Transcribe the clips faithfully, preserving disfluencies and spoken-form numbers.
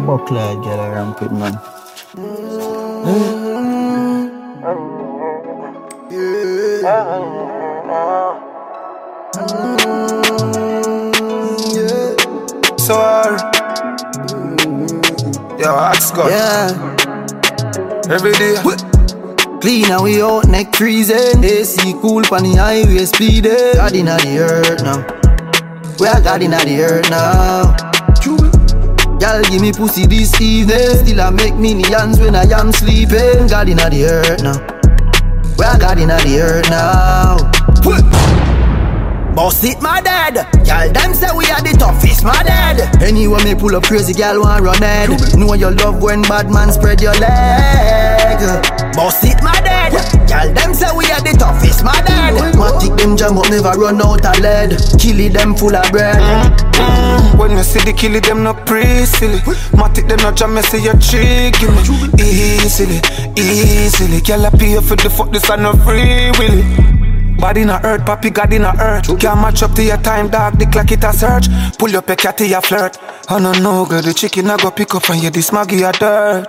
Buckler, get a rampant, man. So hard. Yo, ask God. Yeah. Every day. Clean and we out, neck freezing. A C cool pon the highway speeding. God inna the earth now. We are God inna the earth now. Y'all give me pussy this evening. Still I make millions when I am sleeping. God inna the earth now. We are God inna the earth now. Boss it, my dad. Y'all them say we are the toughest, my dad. Anyway me pull up crazy, y'all want run head. Know your love when bad man spread your leg. Boss it, my dad. Y'all them say we are the toughest, my dad. Matic them jam up, never run out of lead. Killy them full of bread. Mm-hmm. When you see the killy, them not pre-silly. Matic them not jam, me say you trick me. Easily, easily. Y'all pay for the fuck, this are no free willy. Body in a earth, papi God in a earth. Can't match up to your time, dog, the clock it a search. Pull up a cat to your flirt. I don't know, girl, the chicken I go pick up and you this maggie a dirt.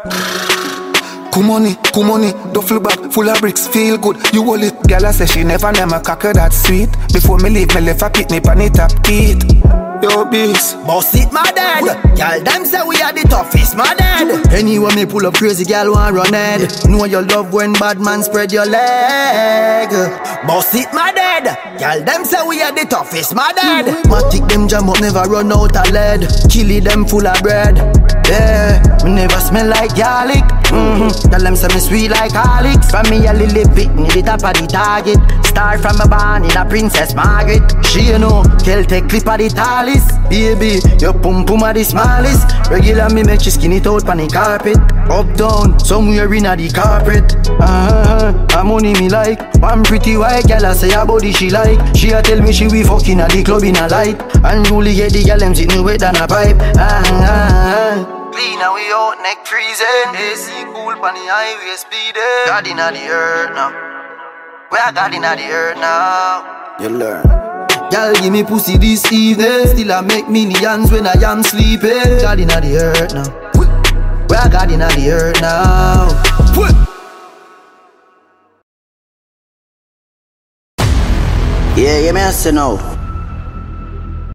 Kumoni, kumoni, duffel bag, full of bricks, feel good. You hold it, girl I say she never never cock her that sweet. Before me leave, me left a pick me pan it up teeth. Yo, beast. Boss it, my dad. Y'all them say we are the toughest, my dad. Anyway me pull up crazy, girl want run head. Know your love when bad man spread your leg. Boss it, my dad. Y'all them say we are the toughest, my dad. Matic them jam up, never run out of lead. Killy them full of bread. Yeah, me never smell like garlic. Mm-hmm. Tell them say me sweet like Alex. From me a lily bit, me the top of the target. Start from a barn in a Princess Margaret. She you know, kill take clip of the tallest. Baby, your pum pum are the smallest. Regular me make you skin it out on the carpet. Up down, somewhere in a the carpet. Uh-huh, I'm money me like. One pretty white girl I say her body she like. She a tell me she we fucking at the club in a light. And really get the girl them sitting wet than a pipe. Uh-huh. Clean and we out, neck freezing. A C cool pon the highway speeding. God inna the earth now. We are God inna the earth now. You learn. Y'all give me pussy this evening. Still I make millions when I am sleeping. God inna the earth now. We are God inna the earth now. Yeah, you may say now.